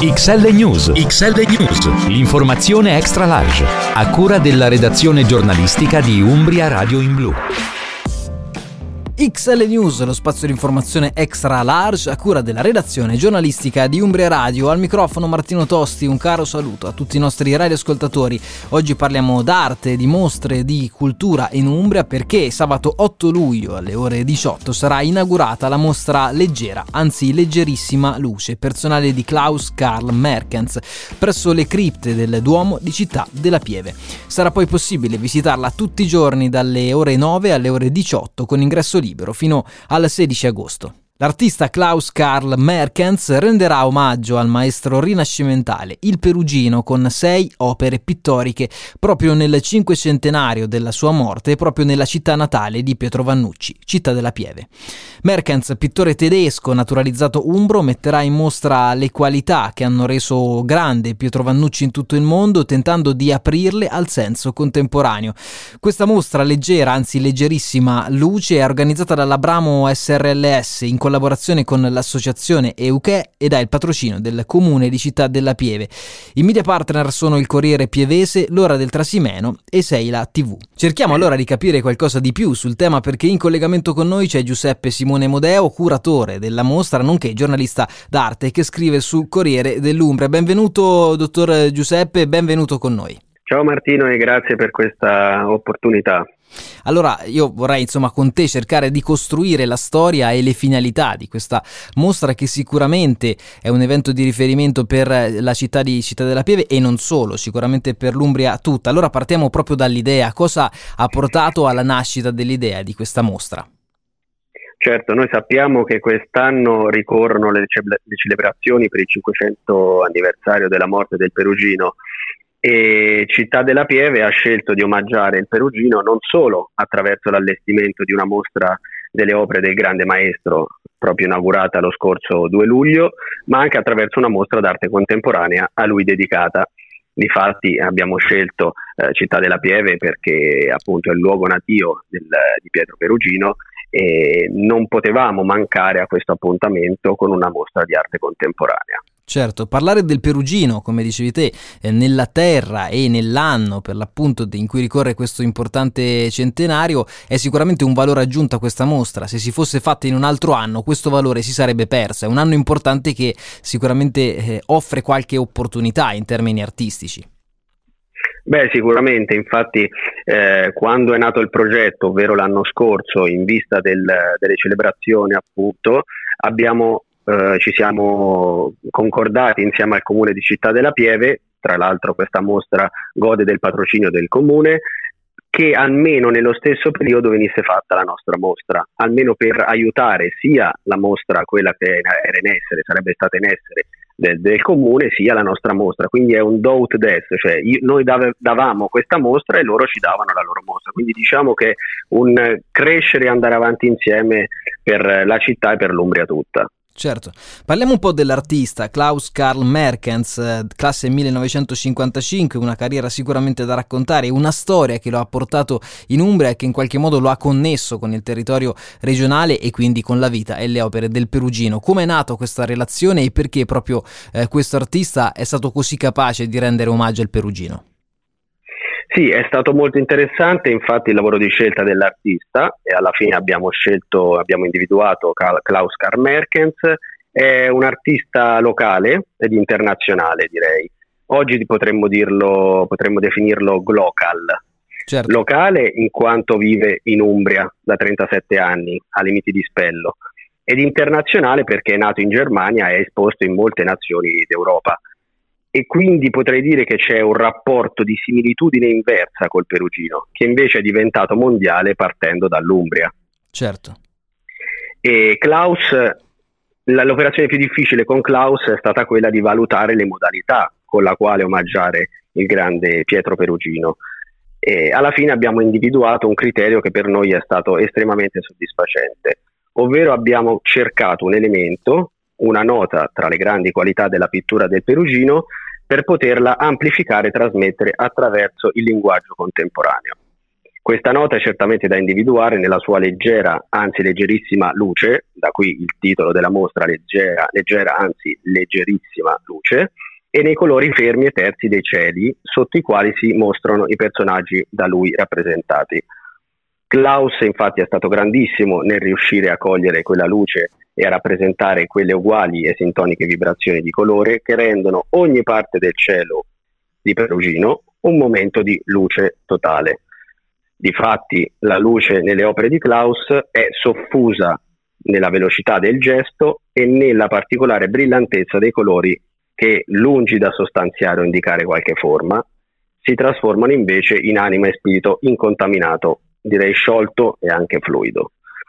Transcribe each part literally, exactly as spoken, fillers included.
X L News. X L News. L'informazione extra large. A cura della redazione giornalistica di Umbria Radio in Blu. X L News, lo spazio di informazione extra large a cura della redazione giornalistica di Umbria Radio. Al microfono Martino Tosti, un caro saluto a tutti i nostri radioascoltatori. Oggi parliamo d'arte, di mostre, di cultura in Umbria, perché sabato otto luglio alle ore diciotto sarà inaugurata la mostra Leggera, anzi Leggerissima Luce, personale di Klaus Karl Merkens, presso le cripte del Duomo di Città della Pieve. Sarà poi possibile visitarla tutti i giorni dalle ore nove alle ore diciotto con ingresso libero fino al sedici agosto. L'artista Klaus Karl Merkens renderà omaggio al maestro rinascimentale Il Perugino con sei opere pittoriche proprio nel cinquecentenario della sua morte e proprio nella città natale di Pietro Vannucci, Città della Pieve. Merkens, pittore tedesco naturalizzato umbro, metterà in mostra le qualità che hanno reso grande Pietro Vannucci in tutto il mondo, tentando di aprirle al senso contemporaneo. Questa mostra Leggera, anzi Leggerissima Luce, è organizzata dall'Abramo S R L S in collaborazione con l'associazione Euche ed ha il patrocinio del comune di Città della Pieve. I media partner sono il Corriere Pievese, L'Ora del Trasimeno e Seila tivù. Cerchiamo allora di capire qualcosa di più sul tema, perché in collegamento con noi c'è Giuseppe Simone Modeo, curatore della mostra, nonché giornalista d'arte che scrive su Corriere dell'Umbria. Benvenuto dottor Giuseppe, benvenuto con noi. Ciao Martino e grazie per questa opportunità. Allora io vorrei insomma con te cercare di costruire la storia e le finalità di questa mostra, che sicuramente è un evento di riferimento per la città di Città della Pieve e non solo, sicuramente per l'Umbria tutta. Allora partiamo proprio dall'idea. Cosa ha portato alla nascita dell'idea di questa mostra? Certo, noi sappiamo che quest'anno ricorrono le, ce- le celebrazioni per il cinquecento anniversario della morte del Perugino, e Città della Pieve ha scelto di omaggiare il Perugino non solo attraverso l'allestimento di una mostra delle opere del grande maestro, proprio inaugurata lo scorso due luglio, ma anche attraverso una mostra d'arte contemporanea a lui dedicata. Difatti abbiamo scelto eh, Città della Pieve perché appunto è il luogo natio del, di Pietro Perugino, e non potevamo mancare a questo appuntamento con una mostra di arte contemporanea. Certo, parlare del Perugino, come dicevi te, eh, nella terra e nell'anno per l'appunto in cui ricorre questo importante centenario è sicuramente un valore aggiunto a questa mostra. Se si fosse fatta in un altro anno, questo valore si sarebbe perso. È un anno importante che sicuramente eh, offre qualche opportunità in termini artistici. Beh, sicuramente, infatti eh, quando è nato il progetto, ovvero l'anno scorso, in vista del, delle celebrazioni appunto, abbiamo eh, ci siamo concordati insieme al comune di Città della Pieve, tra l'altro questa mostra gode del patrocinio del comune, che almeno nello stesso periodo venisse fatta la nostra mostra, almeno per aiutare sia la mostra, quella che era in essere, sarebbe stata in essere, Del, del comune, sia la nostra mostra. Quindi è un do ut des, cioè io, noi dav- davamo questa mostra e loro ci davano la loro mostra, quindi diciamo che un crescere e andare avanti insieme per la città e per l'Umbria tutta. Certo, parliamo un po' dell'artista Klaus Karl Merkens, classe millenovecentocinquantacinque, una carriera sicuramente da raccontare, una storia che lo ha portato in Umbria e che in qualche modo lo ha connesso con il territorio regionale e quindi con la vita e le opere del Perugino. Come è nata questa relazione e perché proprio eh, questo artista è stato così capace di rendere omaggio al Perugino? Sì, è stato molto interessante infatti il lavoro di scelta dell'artista, e alla fine abbiamo scelto, abbiamo individuato Klaus Karl Merkens. È un artista locale ed internazionale, direi. Oggi potremmo dirlo, potremmo definirlo glocal. Certo. Locale in quanto vive in Umbria da trentasette anni, a Limiti di Spello, ed internazionale perché è nato in Germania e è esposto in molte nazioni d'Europa. E quindi potrei dire che c'è un rapporto di similitudine inversa col Perugino, che invece è diventato mondiale partendo dall'Umbria. Certo. E Klaus, l'operazione più difficile con Klaus è stata quella di valutare le modalità con la quale omaggiare il grande Pietro Perugino. E alla fine abbiamo individuato un criterio che per noi è stato estremamente soddisfacente, ovvero abbiamo cercato un elemento, una nota tra le grandi qualità della pittura del Perugino, per poterla amplificare e trasmettere attraverso il linguaggio contemporaneo. Questa nota è certamente da individuare nella sua leggera, anzi leggerissima luce, da qui il titolo della mostra, leggera, leggera anzi leggerissima luce, e nei colori fermi e terzi dei cieli, sotto i quali si mostrano i personaggi da lui rappresentati. Klaus infatti è stato grandissimo nel riuscire a cogliere quella luce e a rappresentare quelle uguali e sintoniche vibrazioni di colore che rendono ogni parte del cielo di Perugino un momento di luce totale. Difatti la luce nelle opere di Klaus è soffusa nella velocità del gesto e nella particolare brillantezza dei colori che, lungi da sostanziare o indicare qualche forma, si trasformano invece in anima e spirito incontaminato, direi sciolto e anche fluido.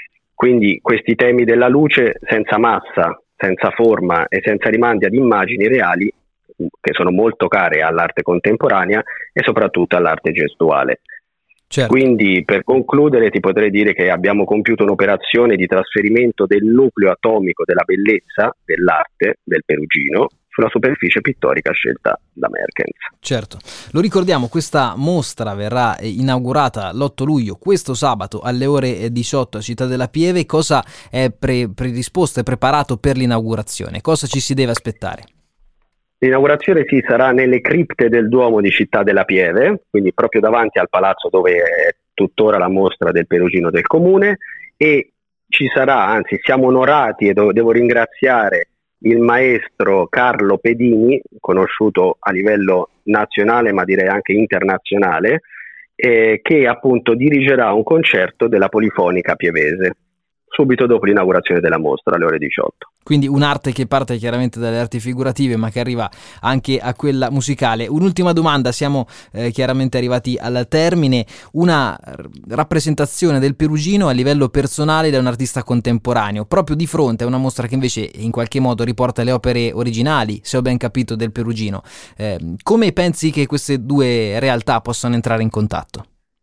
Quindi questi temi della luce senza massa, senza forma e senza rimandi ad immagini reali, che sono molto care all'arte contemporanea e soprattutto all'arte gestuale. Certo. Quindi, per concludere, ti potrei dire che abbiamo compiuto un'operazione di trasferimento del nucleo atomico della bellezza dell'arte del Perugino sulla superficie pittorica scelta da Merkens. Certo, lo ricordiamo, questa mostra verrà inaugurata l'otto luglio, questo sabato alle ore diciotto a Città della Pieve. Cosa è pre- predisposto e preparato per l'inaugurazione? Cosa ci si deve aspettare? L'inaugurazione sì, sarà nelle cripte del Duomo di Città della Pieve, quindi proprio davanti al palazzo dove è tuttora la mostra del Perugino del Comune, e ci sarà, anzi siamo onorati e do- devo ringraziare il maestro Carlo Pedini, conosciuto a livello nazionale ma direi anche internazionale, eh, che appunto dirigerà un concerto della Polifonica Pievese subito dopo l'inaugurazione della mostra alle ore diciotto. Quindi un'arte che parte chiaramente dalle arti figurative ma che arriva anche a quella musicale. Un'ultima domanda, siamo eh, chiaramente arrivati al termine. Una rappresentazione del Perugino a livello personale da un artista contemporaneo, proprio di fronte a una mostra che invece in qualche modo riporta le opere originali, se ho ben capito, del Perugino. Eh, come pensi che queste due realtà possano entrare in contatto?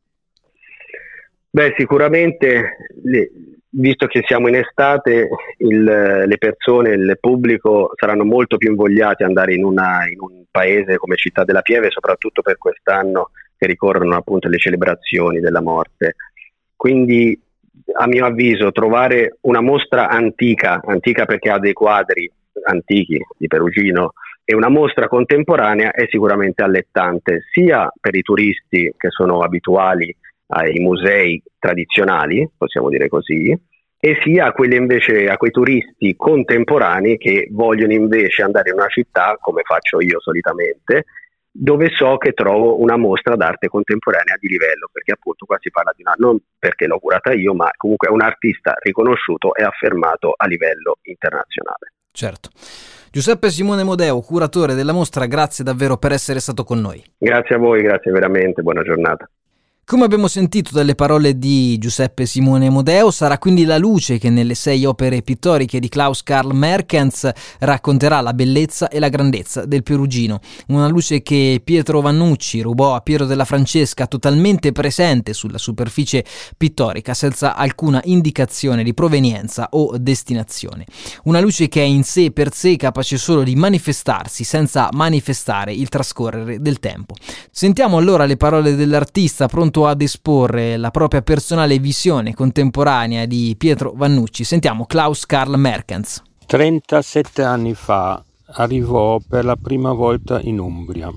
Beh, sicuramente, le, visto che siamo in estate, il, le persone, il pubblico saranno molto più invogliati ad andare in, una, in un paese come Città della Pieve, soprattutto per quest'anno che ricorrono appunto le celebrazioni della morte. Quindi, a mio avviso, trovare una mostra antica, antica perché ha dei quadri antichi di Perugino, e una mostra contemporanea è sicuramente allettante, sia per i turisti che sono abituali ai musei tradizionali, possiamo dire così, e sia a quelli invece, a quei turisti contemporanei che vogliono invece andare in una città, come faccio io solitamente, dove so che trovo una mostra d'arte contemporanea di livello, perché appunto qua si parla di una, non perché l'ho curata io, ma comunque è un artista riconosciuto e affermato a livello internazionale. Certo. Giuseppe Simone Modeo, curatore della mostra, grazie davvero per essere stato con noi. Grazie a voi, grazie veramente, buona giornata. Come abbiamo sentito dalle parole di Giuseppe Simone Modeo, sarà quindi la luce che nelle sei opere pittoriche di Klaus Karl Merkens racconterà la bellezza e la grandezza del Perugino. Una luce che Pietro Vannucci rubò a Piero della Francesca, totalmente presente sulla superficie pittorica, senza alcuna indicazione di provenienza o destinazione. Una luce che è in sé per sé capace solo di manifestarsi senza manifestare il trascorrere del tempo. Sentiamo allora le parole dell'artista pronto ad esporre la propria personale visione contemporanea di Pietro Vannucci. Sentiamo Klaus Karl Merkens. trentasette anni fa arrivò per la prima volta in Umbria,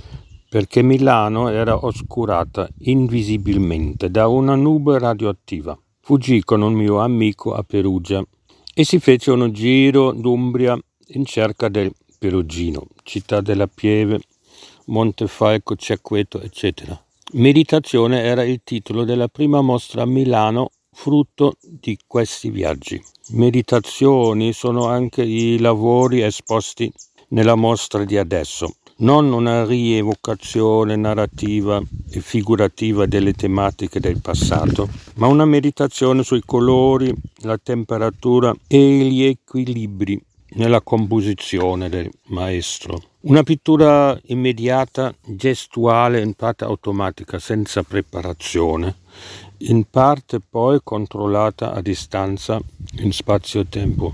perché Milano era oscurata invisibilmente da una nube radioattiva. Fuggì con un mio amico a Perugia e si fece un giro d'Umbria in cerca del Perugino, Città della Pieve, Montefalco, Cerqueto, eccetera. Meditazione era il titolo della prima mostra a Milano, frutto di questi viaggi. Meditazioni sono anche i lavori esposti nella mostra di adesso, non una rievocazione narrativa e figurativa delle tematiche del passato, ma una meditazione sui colori, la temperatura e gli equilibri nella composizione del maestro. Una pittura immediata, gestuale, in parte automatica, senza preparazione, in parte poi controllata a distanza in spazio-tempo,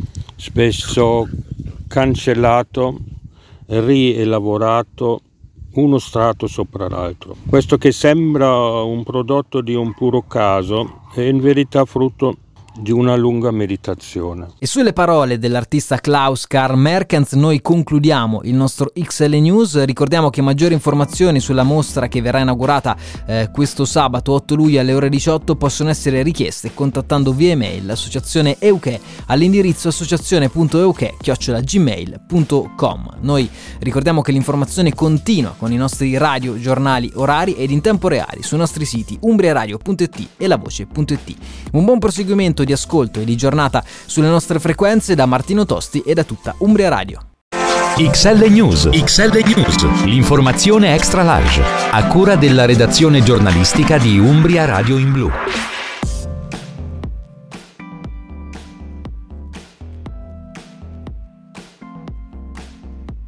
spesso cancellato, rielaborato uno strato sopra l'altro. Questo che sembra un prodotto di un puro caso è in verità frutto di una lunga meditazione. E sulle parole dell'artista Klaus Karl Merkens noi concludiamo il nostro X L News. Ricordiamo che maggiori informazioni sulla mostra che verrà inaugurata eh, questo sabato otto luglio alle ore diciotto possono essere richieste contattando via email l'associazione Euche all'indirizzo associazione punto euche chiocciola gmail punto com. Noi ricordiamo che l'informazione continua con i nostri radio, giornali, orari ed in tempo reale sui nostri siti umbriaradio punto it e lavoce punto it. Un buon proseguimento di ascolto e di giornata sulle nostre frequenze da Martino Tosti e da tutta Umbria Radio. X L News. X L News. L'informazione extra large. A cura della redazione giornalistica di Umbria Radio in Blu.